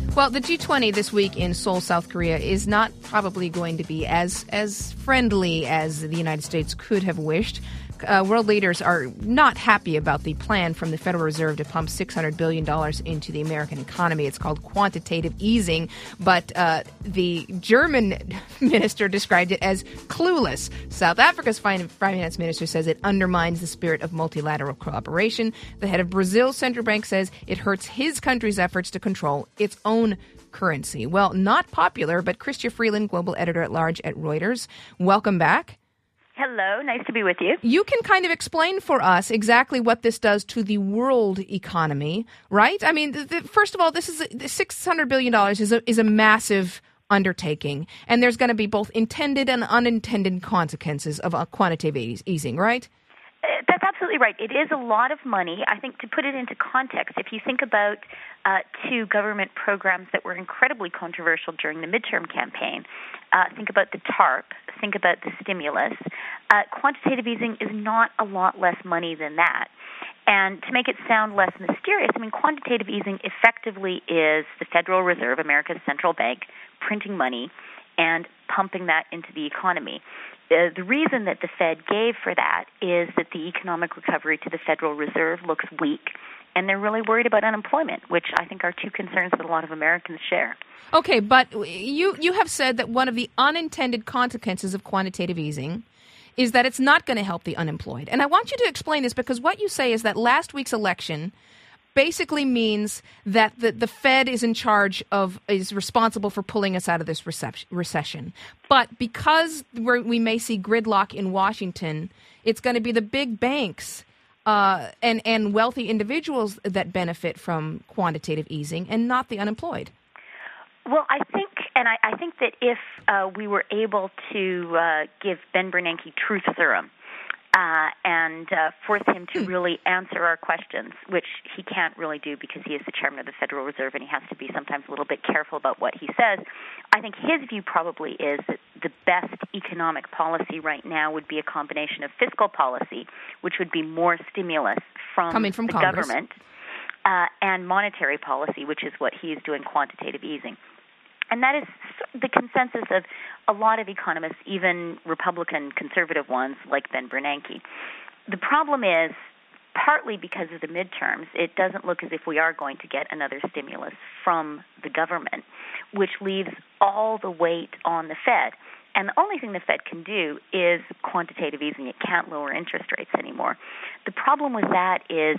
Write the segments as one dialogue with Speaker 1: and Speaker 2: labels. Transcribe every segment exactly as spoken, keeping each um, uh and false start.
Speaker 1: Well, the G twenty this week in Seoul, South Korea, is not probably going to be as as friendly as the United States could have wished. Uh, world leaders are not happy about the plan from the Federal Reserve to pump six hundred billion dollars into the American economy. It's called quantitative easing, but uh, the German minister described it as clueless. South Africa's finance minister says it undermines the spirit of multilateral cooperation. The head of Brazil's central bank says it hurts his country's efforts to control its own currency. Well, not popular, but Chrystia Freeland, global editor at large at Reuters, welcome back.
Speaker 2: Hello, nice to be with you.
Speaker 1: You can kind of explain for us exactly what this does to the world economy, right? I mean, the, the, first of all, this is a, six hundred billion dollars is a, is a massive undertaking, and there's going to be both intended and unintended consequences of a quantitative ease, easing, right?
Speaker 2: Uh, that's absolutely right. It is a lot of money. I think to put it into context, if you think about uh, two government programs that were incredibly controversial during the midterm campaign, uh, think about the TARP, think about the stimulus, uh, quantitative easing is not a lot less money than that. And to make it sound less mysterious, I mean, quantitative easing effectively is the Federal Reserve, America's central bank, printing money and pumping that into the economy. Uh, the reason that the Fed gave for that is that the economic recovery to the Federal Reserve looks weak, and they're really worried about unemployment, which I think are two concerns that a lot of Americans share.
Speaker 1: Okay, but you, you have said that one of the unintended consequences of quantitative easing is that it's not going to help the unemployed. And I want you to explain this, because what you say is that last week's election basically means that the, the Fed is in charge of, is responsible for pulling us out of this recession. But because we're, we may see gridlock in Washington, it's going to be the big banks uh, and, and wealthy individuals that benefit from quantitative easing and not the unemployed.
Speaker 2: Well, I think, and I, I think that if uh, we were able to uh, give Ben Bernanke truth serum, Uh, and uh, force him to really answer our questions, which he can't really do because he is the chairman of the Federal Reserve and he has to be sometimes a little bit careful about what he says. I think his view probably is that the best economic policy right now would be a combination of fiscal policy, which would be more stimulus from,
Speaker 1: Coming from
Speaker 2: the
Speaker 1: Congress.
Speaker 2: government, uh, and monetary policy, which is what he is doing, quantitative easing. And that is the consensus of a lot of economists, even Republican conservative ones like Ben Bernanke. The problem is, partly because of the midterms, it doesn't look as if we are going to get another stimulus from the government, which leaves all the weight on the Fed. And the only thing the Fed can do is quantitative easing. It can't lower interest rates anymore. The problem with that is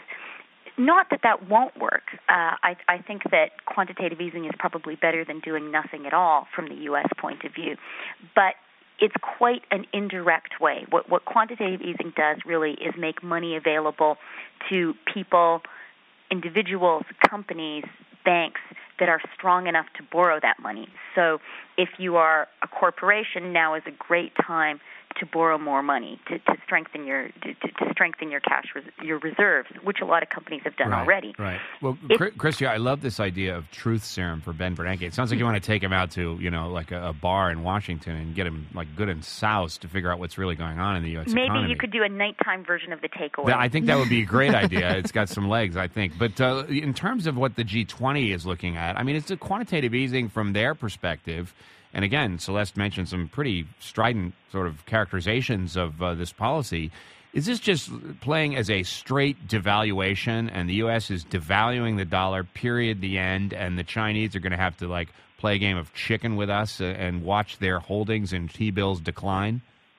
Speaker 2: not that that won't work. Uh, I, I think that quantitative easing is probably better than doing nothing at all from the U S point of view. But it's quite an indirect way. What, what quantitative easing does really is make money available to people, individuals, companies, banks that are strong enough to borrow that money. So if you are a corporation, now is a great time to borrow more money, to, to strengthen your to, to strengthen your cash res, your reserves, which a lot of companies have done
Speaker 3: right,
Speaker 2: already.
Speaker 3: Right. Well,
Speaker 2: it,
Speaker 3: Chrystia, I love this idea of truth serum for Ben Bernanke. It sounds like you want to take him out to, you know, like a, a bar in Washington and get him like good and soused to figure out what's really going on in the U S
Speaker 2: Maybe
Speaker 3: economy.
Speaker 2: you could do a nighttime version of the takeaway.
Speaker 3: I think that would be a great idea. It's got some legs, I think. But uh, in terms of what the G twenty is looking at, I mean, it's a quantitative easing from their perspective. And again, Celeste mentioned some pretty strident sort of characterizations of uh, this policy. Is this just playing as a straight devaluation, and the U S is devaluing the dollar, period, the end, and the Chinese are going to have to, like, play a game of chicken with us uh, and watch their holdings in T-bills decline?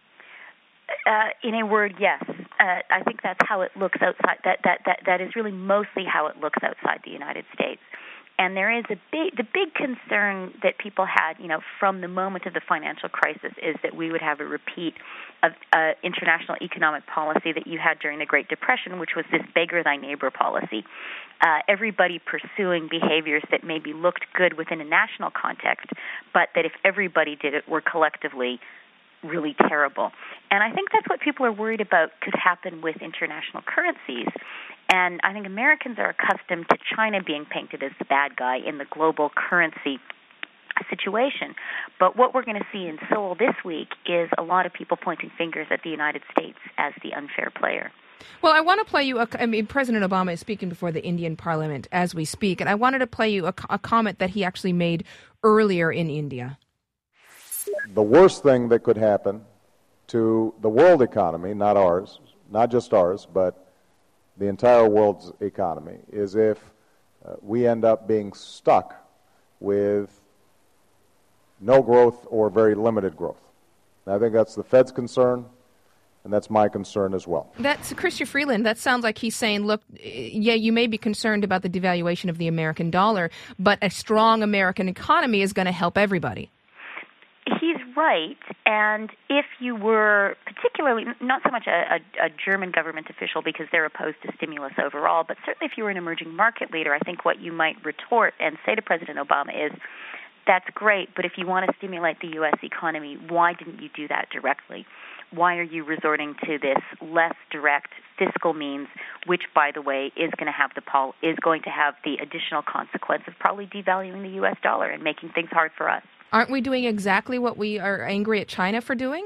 Speaker 2: Uh, in a word, yes. Uh, I think that's how it looks outside. That, that, that, that is really mostly how it looks outside the United States. And there is a big, the big concern that people had, you know, from the moment of the financial crisis is that we would have a repeat of uh, international economic policy that you had during the Great Depression, which was this beggar thy neighbor policy. Uh, everybody pursuing behaviors that maybe looked good within a national context, but that if everybody did it, were collectively really terrible. And I think that's what people are worried about could happen with international currencies. And I think Americans are accustomed to China being painted as the bad guy in the global currency situation. But what we're going to see in Seoul this week is a lot of people pointing fingers at the United States as the unfair player.
Speaker 1: Well, I want to play you, a, I mean, President Obama is speaking before the Indian parliament as we speak, and I wanted to play you a, a comment that he actually made earlier in India.
Speaker 4: The worst thing that could happen to the world economy, not ours, not just ours, but the entire world's economy, is if uh, we end up being stuck with no growth or very limited growth. And I think that's the Fed's concern, and that's my concern as well.
Speaker 1: That's Chrystia Freeland. That sounds like he's saying, look, yeah, you may be concerned about the devaluation of the American dollar, but a strong American economy is going to help everybody.
Speaker 2: He's right, and if you were particularly, not so much a, a, a German government official because they're opposed to stimulus overall, but certainly if you were an emerging market leader, I think what you might retort and say to President Obama is, that's great, but if you want to stimulate the U S economy, why didn't you do that directly? Why are you resorting to this less direct fiscal means, which, by the way, is going to have the pol- is going to have the additional consequence of probably devaluing the U S dollar and making things hard for us?
Speaker 1: Aren't we doing exactly what we are angry at China for doing?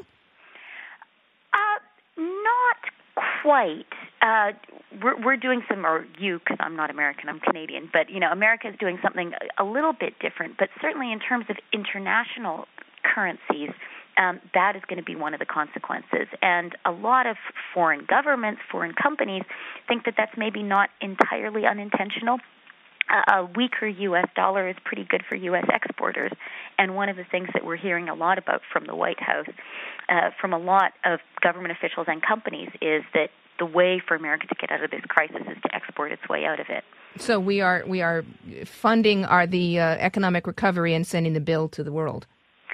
Speaker 2: Uh, not quite. Uh, we're, we're doing some, or you, because I'm not American, I'm Canadian, but, you know, America is doing something a little bit different, but certainly in terms of international currencies, um, that is going to be one of the consequences. And a lot of foreign governments, foreign companies think that that's maybe not entirely unintentional. Uh, a weaker U S dollar is pretty good for U S exporters. And one of the things that we're hearing a lot about from the White House, uh, from a lot of government officials and companies, is that the way for America to get out of this crisis is to export its way out of it.
Speaker 1: So we are we are funding our the uh, economic recovery and sending the bill to the world.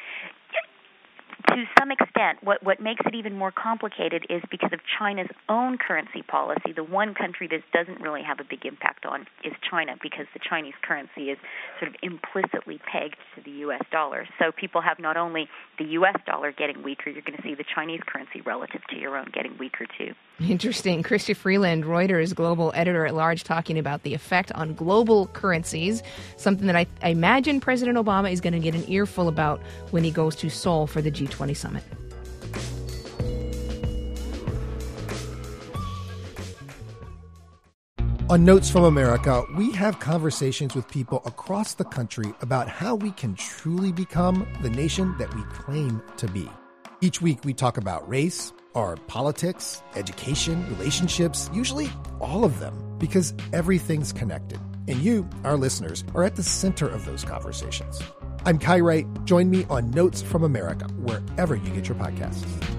Speaker 2: To some extent, what, what makes it even more complicated is because of China's own currency policy. The one country this doesn't really have a big impact on is China, because the Chinese currency is sort of implicitly pegged to the U S dollar. So people have not only the U S dollar getting weaker, you're going to see the Chinese currency relative to your own getting weaker too.
Speaker 1: Interesting. Chrystia Freeland, Reuters global editor-at-large, talking about the effect on global currencies, something that I, I imagine President Obama is going to get an earful about when he goes to Seoul for the G twenty summit.
Speaker 5: On Notes from America, we have conversations with people across the country about how we can truly become the nation that we claim to be. Each week we talk about race, our politics, education, relationships, usually all of them, because everything's connected. And you, our listeners, are at the center of those conversations. I'm Kai Wright. Join me on Notes from America, wherever you get your podcasts.